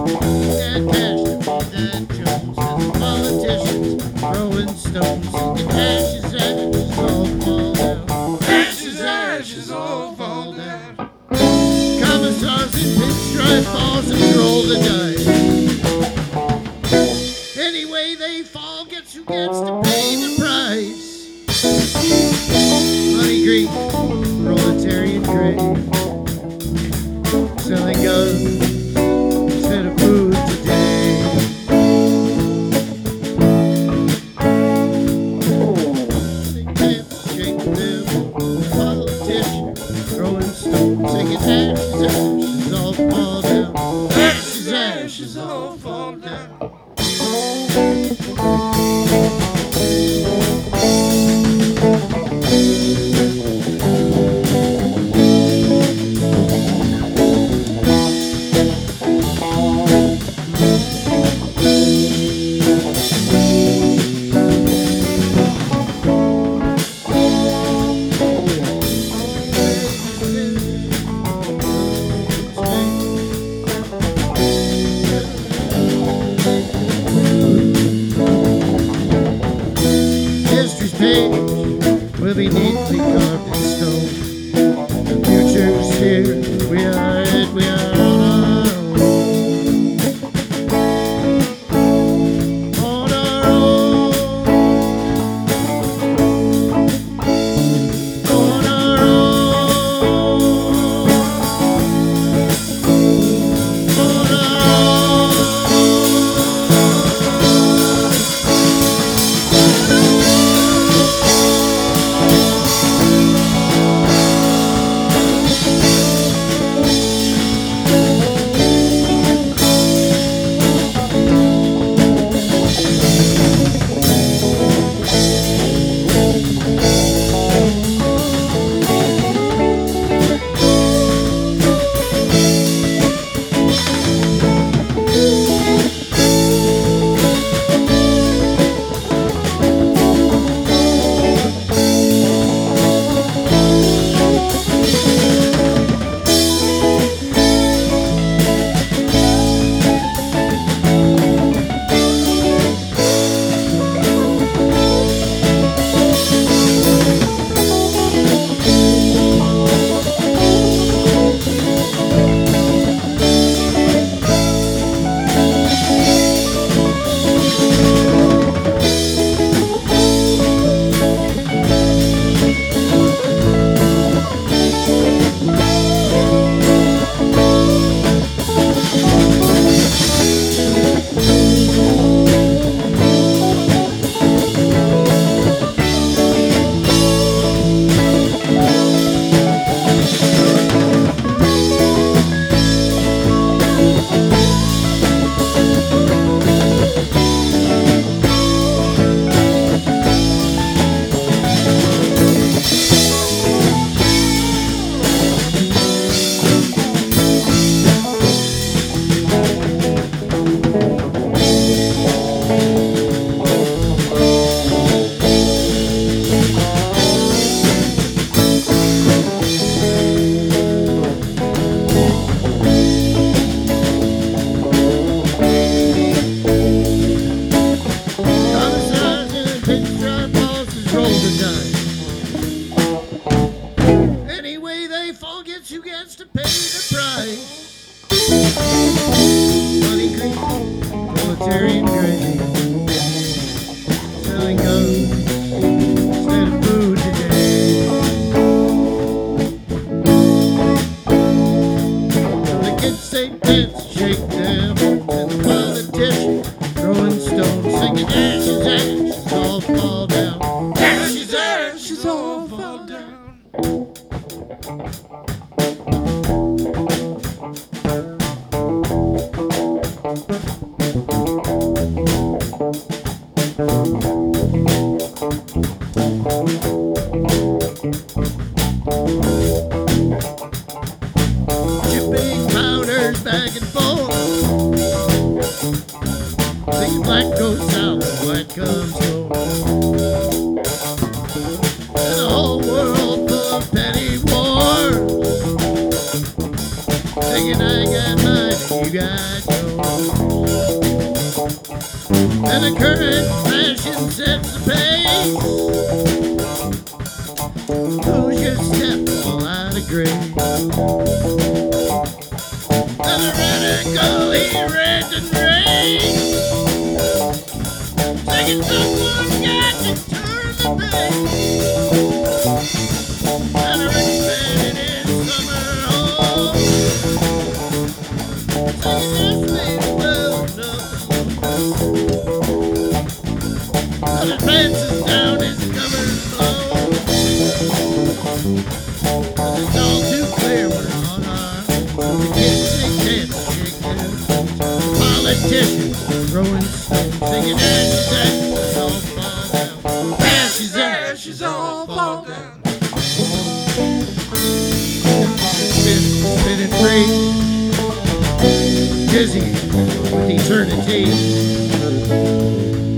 That cash to feed that Jones, and the politicians throwing stones, singing ashes, ashes, all fall down. Ashes, ashes, all fall down. Commissars in pinstripe balls and roll the dice. Anyway they fall, gets who gets to pay the price. Money green, proletarian grave, selling guns instead of food today. They can't shake them, politicians throwing stones, singing ashes, ashes, all fall down. Ashes, ashes, all fall down. History's page will be neatly carved in stone. The future's here, we are it, we are on our own. On our own. On our own. On our own. Pinstripe bosses roll the dice. Anyway they fall, gets who gets to pay the price. Money green, proletarian grave, selling guns instead of food today. So the kids say dance, shake them, and the politicians throwing stones, singing ashes, ashes, all fall down. Ashes, ashes, all fall down. Your big powders back and forth, thinking black goes south, white comes home. And the whole world full of petty wars, thinking I got mine and you got yours. And the current fashion sets the pace. Who's your step all out of grace? And the radical, he rants and raves. Singing someone's got to turn the page. And a rich man in his summer home, singing this lady well enough. And it dances down his covered floor. It's all too clear we're on our the kids sing dance shake their politicians throwing stones, singing ashes, ashes, all fall down. Ashes, ashes, all fall down. Spinning free, dizzy with eternity.